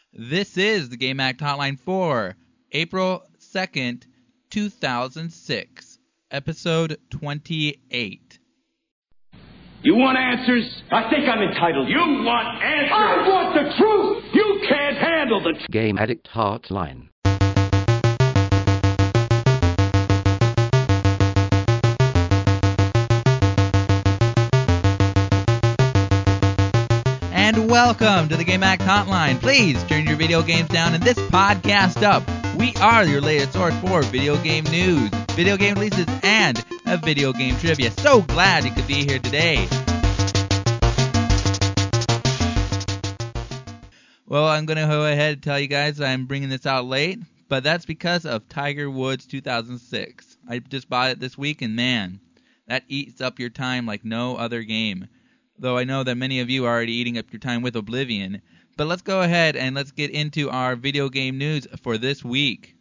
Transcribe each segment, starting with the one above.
This is the Game Act Hotline for April 2nd, 2006, episode 28. You want answers? I think I'm entitled. You want answers? I want the truth! You can't handle the truth. Game Addict Hotline. And welcome to the Game Act Hotline. Please turn your video games down and this podcast up. We are your latest source for video game news, video game releases, and a video game trivia. So glad you could be here today. Well, I'm going to go ahead and tell you guys I'm bringing this out late, but that's because of Tiger Woods 2006. I just bought it this week, and man, that eats up your time like no other game. Though I know that many of you are already eating up your time with Oblivion. But let's go ahead and let's get into our video game news for this week.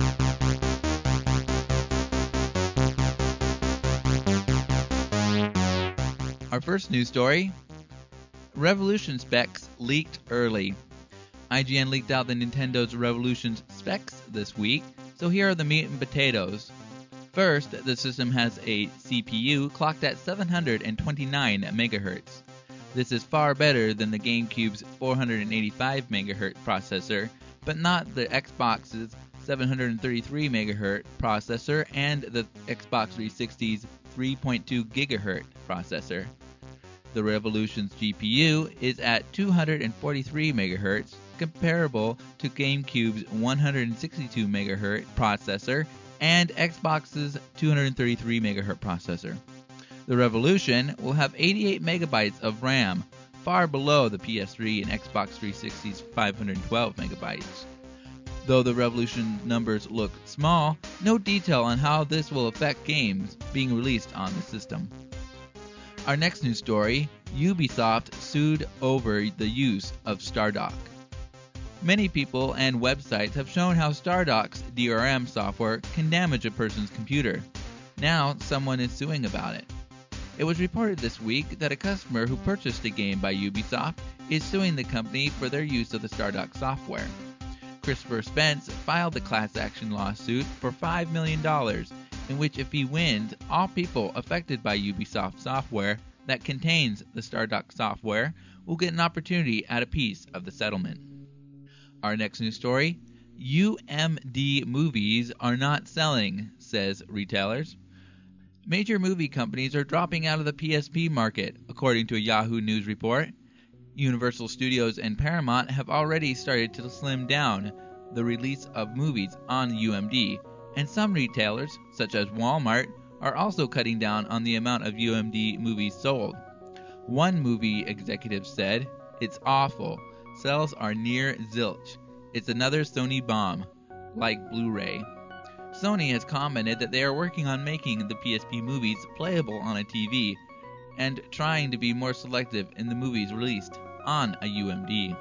Our first news story, Revolution specs leaked early. IGN leaked out the Nintendo's Revolution specs this week, so here are the meat and potatoes. First, the system has a CPU clocked at 729 MHz. This is far better than the GameCube's 485 MHz processor, but not the Xbox's 733 MHz processor and the Xbox 360's 3.2 GHz processor. The Revolution's GPU is at 243 MHz, comparable to GameCube's 162 MHz processor and Xbox's 233 MHz processor. The Revolution will have 88 megabytes of RAM, far below the PS3 and Xbox 360's 512 megabytes. Though the Revolution numbers look small, no detail on how this will affect games being released on the system. Our next news story, Ubisoft sued over the use of Stardock. Many people and websites have shown how Stardock's DRM software can damage a person's computer. Now, someone is suing about it. It was reported this week that a customer who purchased a game by Ubisoft is suing the company for their use of the Stardock software. Christopher Spence filed the class action lawsuit for $5 million, in which if he wins, all people affected by Ubisoft software that contains the Stardock software will get an opportunity at a piece of the settlement. Our next news story, UMD movies are not selling, says retailers. Major movie companies are dropping out of the PSP market, according to a Yahoo News report. Universal Studios and Paramount have already started to slim down the release of movies on UMD, and some retailers, such as Walmart, are also cutting down on the amount of UMD movies sold. One movie executive said, "It's awful. Sales are near zilch. It's another Sony bomb, like Blu-ray." Sony has commented that they are working on making the PSP movies playable on a TV and trying to be more selective in the movies released on a UMD.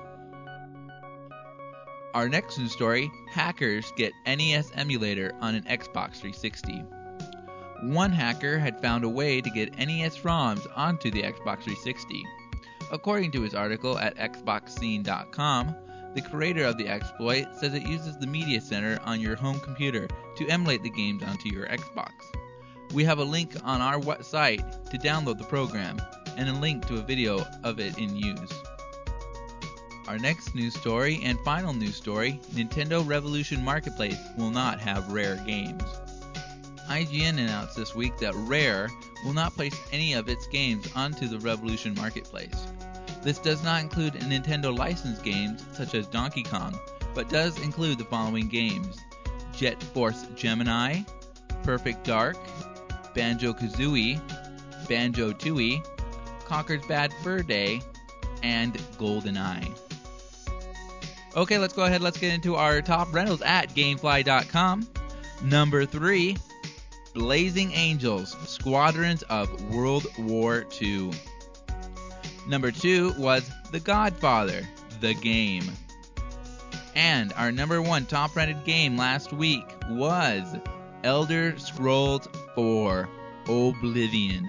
Our next news story, hackers get NES emulator on an Xbox 360. One hacker had found a way to get NES ROMs onto the Xbox 360. According to his article at xboxscene.com, the creator of the exploit says it uses the media center on your home computer to emulate the games onto your Xbox. We have a link on our website to download the program, and a link to a video of it in use. Our next news story and final news story, Nintendo Revolution Marketplace will not have Rare games. IGN announced this week that Rare will not place any of its games onto the Revolution Marketplace. This does not include Nintendo licensed games such as Donkey Kong, but does include the following games: Jet Force Gemini, Perfect Dark, Banjo-Kazooie, Banjo-Tooie, Conker's Bad Fur Day, and GoldenEye. Okay, let's go ahead. Let's get into our top rentals at Gamefly.com. Number 3, Blazing Angels, Squadrons of World War II. Number 2 was The Godfather, the game. And our number 1 top rented game last week was Elder Scrolls 4, Oblivion.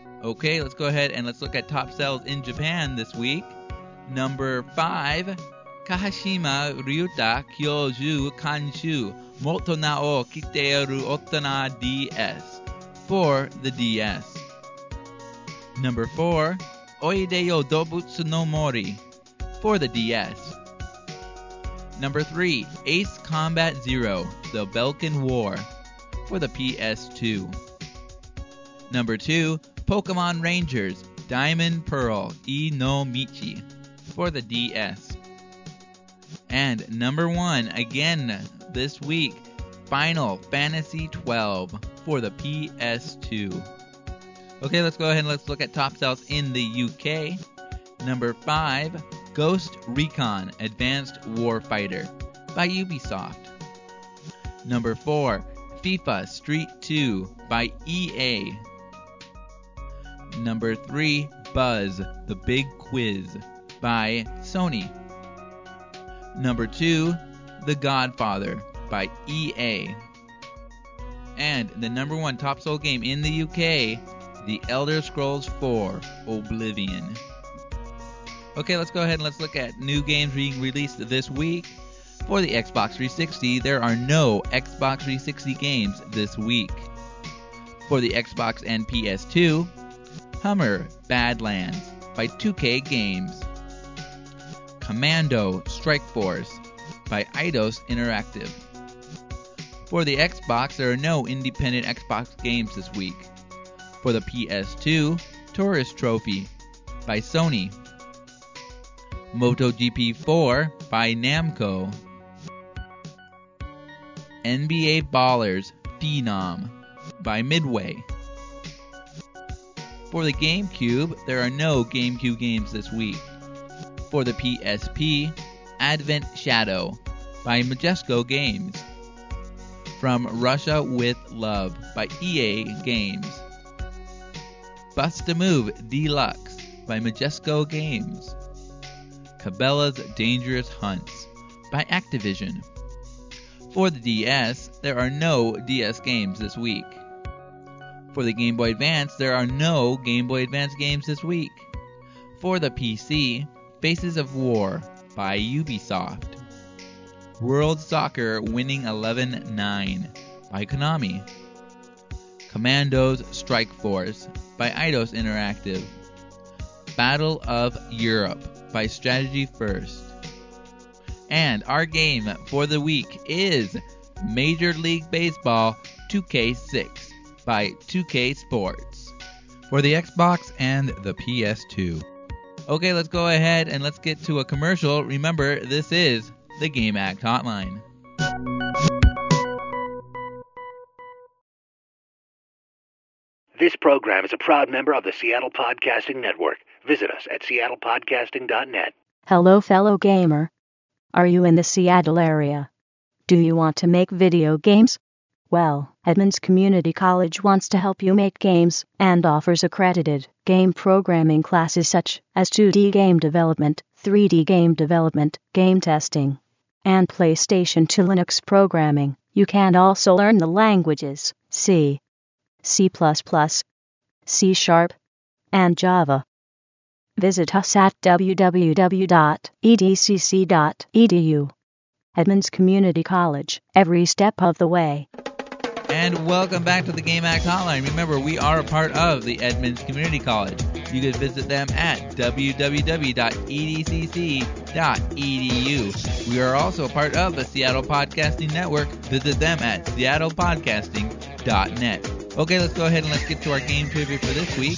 Okay, let's go ahead and let's look at top sales in Japan this week. Number 5, Kahashima Ryuta Kyoju Kanshu Moto Nao Kiteru Otana DS for the DS. Number 4, Oideyo Dobutsu no Mori for the DS. Number 3, Ace Combat Zero, The Belkan War for the PS2. Number 2, Pokemon Rangers, Diamond Pearl I no Michi for the DS. And number 1, again this week, Final Fantasy XII for the PS2. Okay, let's go ahead and let's look at top sales in the UK. Number 5, Ghost Recon Advanced Warfighter by Ubisoft. Number 4, FIFA Street 2 by EA. Number 3, Buzz The Big Quiz by Sony. Number 2, The Godfather by EA. And the number 1 top sold game in the UK, The Elder Scrolls 4 Oblivion. Okay, let's go ahead and let's look at new games being released this week. For the Xbox 360, there are no Xbox 360 games this week. For the Xbox and PS2, Hummer Badlands by 2K Games. Commando Strike Force by Eidos Interactive. For the Xbox, there are no independent Xbox games this week. For the PS2, Tourist Trophy by Sony. MotoGP 4 by Namco. NBA Ballers Phenom by Midway. For the GameCube, there are no GameCube games this week. For the PSP, Advent Shadow by Majesco Games. From Russia with Love by EA Games. Bust-A-Move Deluxe by Majesco Games. Cabela's Dangerous Hunts by Activision. For the DS, there are no DS games this week. For the Game Boy Advance, there are no Game Boy Advance games this week. For the PC, Faces of War by Ubisoft. World Soccer Winning 11-9 by Konami. Commandos Strike Force by Eidos Interactive. Battle of Europe by Strategy First. And our game for the week is Major League Baseball 2K6 by 2K Sports for the Xbox and the PS2. Okay, let's go ahead and let's get to a commercial. Remember, this is the Game Act Hotline. This program is a proud member of the Seattle Podcasting Network. Visit us at seattlepodcasting.net. Hello, fellow gamer. Are you in the Seattle area? Do you want to make video games? Well, Edmonds Community College wants to help you make games and offers accredited game programming classes such as 2D game development, 3D game development, game testing, and PlayStation to Linux programming. You can also learn the languages C, C++, C#, and Java. Visit us at www.edcc.edu. Edmonds Community College, every step of the way. And welcome back to the Game Act Hotline. Remember, we are a part of the Edmonds Community College. You can visit them at www.edcc.edu. We are also a part of the Seattle Podcasting Network. Visit them at seattlepodcasting.net. Okay, let's go ahead and let's get to our game trivia for this week.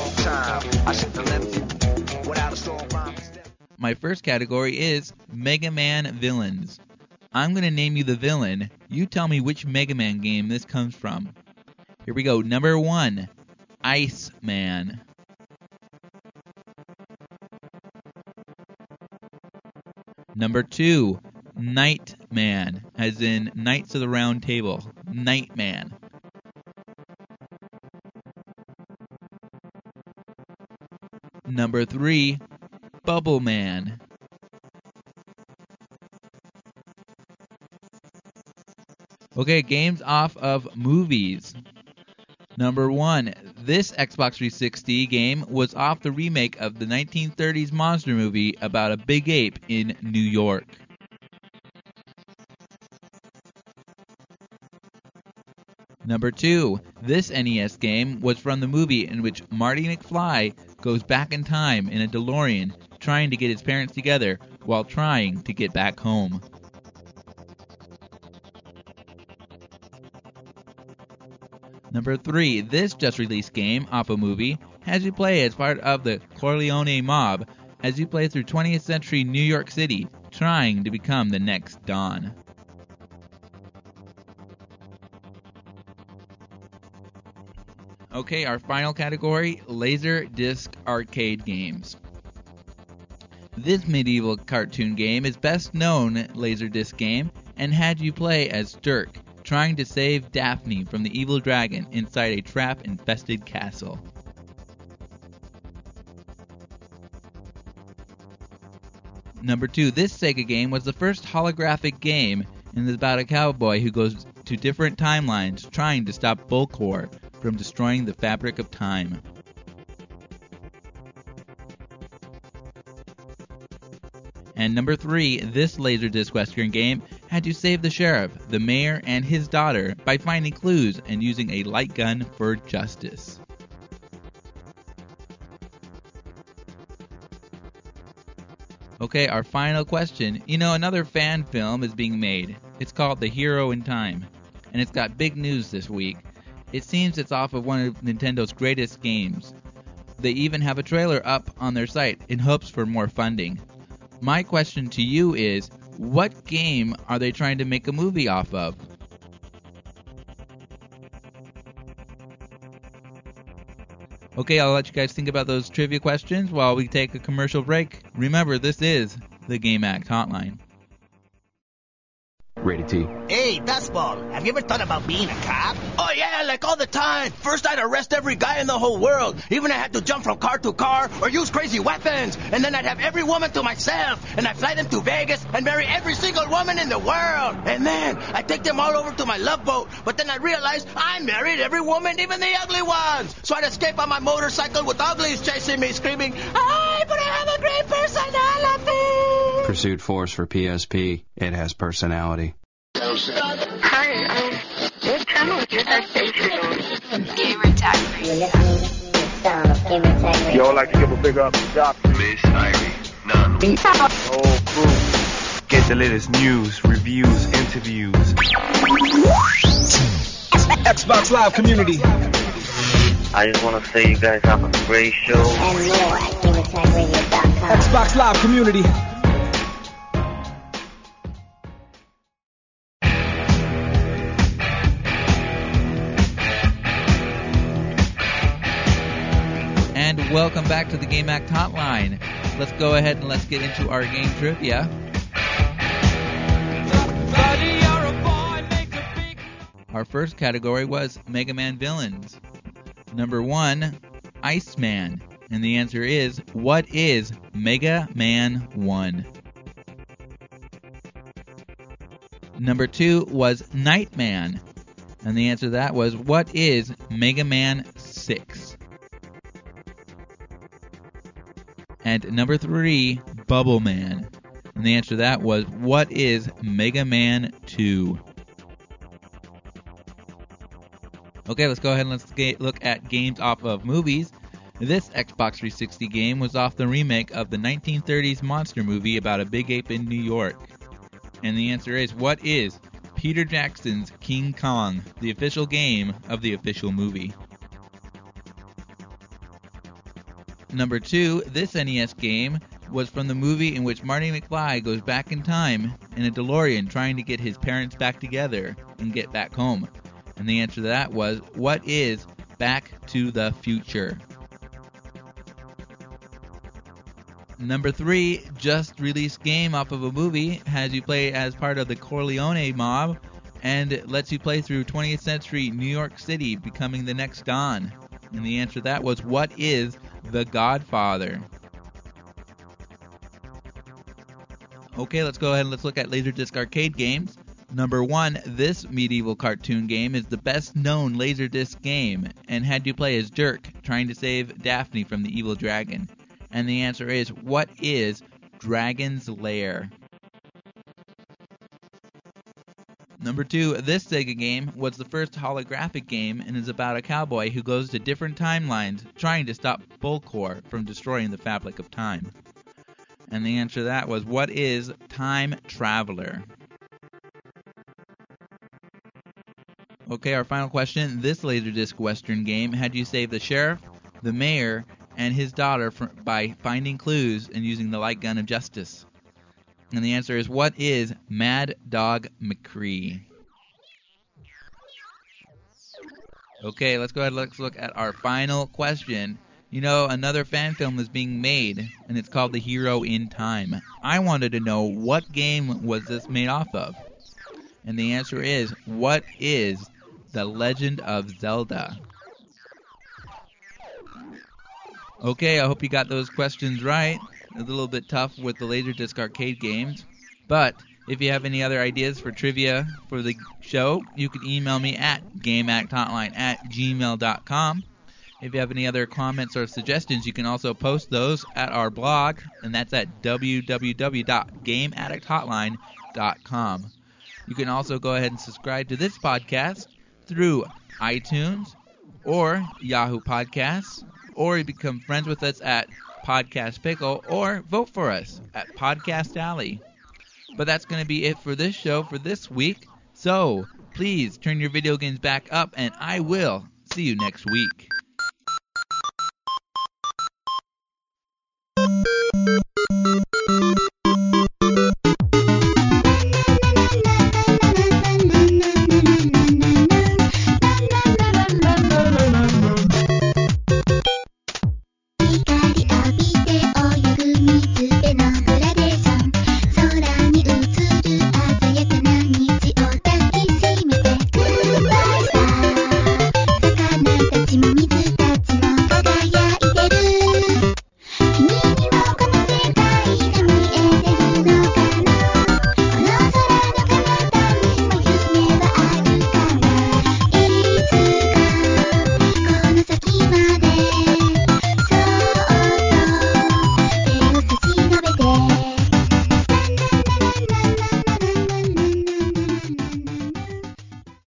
My first category is Mega Man villains. I'm going to name you the villain. You tell me which Mega Man game this comes from. Here we go. Number 1, Iceman. Number 2, Nightman, as in Knights of the Round Table. Nightman. Number 3, Bubble Man. Okay, games off of movies. Number 1, This Xbox 360 game was off the remake of the 1930s monster movie about a big ape in New York. Number 2. This NES game was from the movie in which Marty McFly goes back in time in a DeLorean trying to get his parents together while trying to get back home. Number 3. This just-released game off a movie has you play as part of the Corleone mob as you play through 20th century New York City trying to become the next Don. Okay, our final category, Laserdisc arcade games. This medieval cartoon game is best known Laserdisc game and had you play as Dirk, trying to save Daphne from the evil dragon inside a trap-infested castle. Number 2, this Sega game was the first holographic game and is about a cowboy who goes to different timelines trying to stop Volcor from destroying the fabric of time. And number 3, this Laserdisc Western game had you save the sheriff, the mayor, and his daughter by finding clues and using a light gun for justice. Okay, our final question. You know, another fan film is being made. It's called The Hero in Time, and it's got big news this week. It seems it's off of one of Nintendo's greatest games. They even have a trailer up on their site in hopes for more funding. My question to you is, what game are they trying to make a movie off of? Okay, I'll let you guys think about those trivia questions while we take a commercial break. Remember, this is the Game Act Hotline. Rated T. Hey, Dustball, have you ever thought about being a cop? Oh, yeah, like all the time. First, I'd arrest every guy in the whole world. Even I had to jump from car to car or use crazy weapons. And then I'd have every woman to myself. And I'd fly them to Vegas and marry every single woman in the world. And then I'd take them all over to my love boat. But then I realized I married every woman, even the ugly ones. So I'd escape on my motorcycle with uglies chasing me, screaming, "Hi, but I have a great personality." Pursuit Force for PSP. It has personality. Hi, what channel is your station on? Gamer Tag Radio. Yo, I'd like to give a big up to Dr. Miss Irie, none. Oh, crew. Get the latest news, reviews, interviews. Xbox Live community. I just want to say you guys have a great show. And more at GamerTagRadio.com. Xbox Live community. And welcome back to the Game Act Hotline. Let's go ahead and let's get into our game trivia. Our first category was Mega Man villains. Number 1, Iceman. And the answer is, what is Mega Man 1? Number 2 was Nightman. And the answer to that was, what is Mega Man 6? And number 3, Bubble Man. And the answer to that was, what is Mega Man 2? Okay, let's go ahead and let's look at games off of movies. This Xbox 360 game was off the remake of the 1930s monster movie about a big ape in New York. And the answer is, what is Peter Jackson's King Kong, the official game of the official movie? Number 2, this NES game was from the movie in which Marty McFly goes back in time in a DeLorean trying to get his parents back together and get back home. And the answer to that was, what is Back to the Future? Number 3, just released game off of a movie, has you play as part of the Corleone mob, and lets you play through 20th century New York City, becoming the next Don. And the answer to that was, what is The Godfather? Okay, let's go ahead and let's look at Laserdisc arcade games. Number 1, this medieval cartoon game is the best known Laserdisc game and had you play as Dirk trying to save Daphne from the evil dragon. And the answer is, what is Dragon's Lair? Number 2, this Sega game was the first holographic game and is about a cowboy who goes to different timelines trying to stop Bullcore from destroying the fabric of time. And the answer to that was, what is Time Traveler? Okay, our final question. This Laserdisc Western game had you save the sheriff, the mayor, and his daughter by finding clues and using the light gun of justice. And the answer is, what is Mad Dog McCree? Okay, let's go ahead and let's look at our final question. You know, another fan film is being made, and it's called The Hero in Time. I wanted to know, what game was this made off of? And the answer is, what is The Legend of Zelda? Okay, I hope you got those questions right. A little bit tough with the Laserdisc arcade games. But if you have any other ideas for trivia for the show, you can email me at gameacthotline@gmail.com. If you have any other comments or suggestions, you can also post those at our blog, and that's at www.gameaddicthotline.com. You can also go ahead and subscribe to this podcast through iTunes or Yahoo Podcasts, or you become friends with us at Podcast Pickle, or vote for us at Podcast Alley. But that's going to be it for this show for this week. So please turn your video games back up, and I will see you next week.